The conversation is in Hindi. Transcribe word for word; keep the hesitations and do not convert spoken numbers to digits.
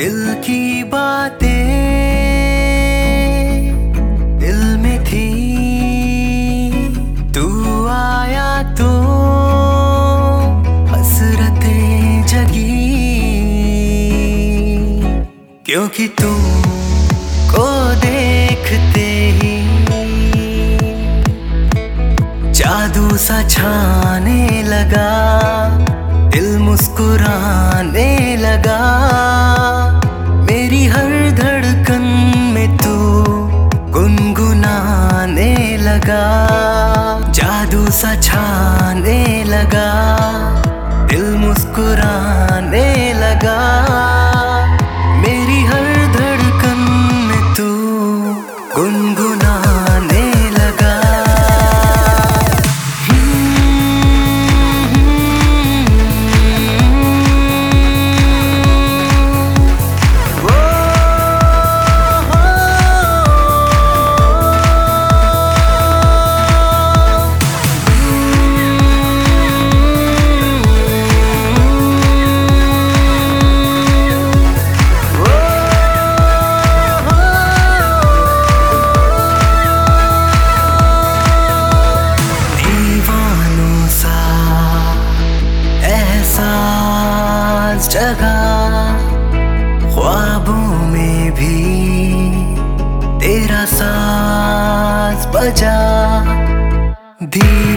दिल की बातें दिल में थी, तू आया तो हसरतें जगी, क्योंकि तू को देखते ही जादू सा छाने लगा, दिल मुस्कुराने लगा। मेरी हर धड़कन में तू गुनगुनाने लगा, जादू सा छाने लगा, दिल मुस्कुराने लगा। मेरी हर धड़कन में तू गुनगुनाने लगा। जगा ख्वाबों में भी तेरा साज बजा।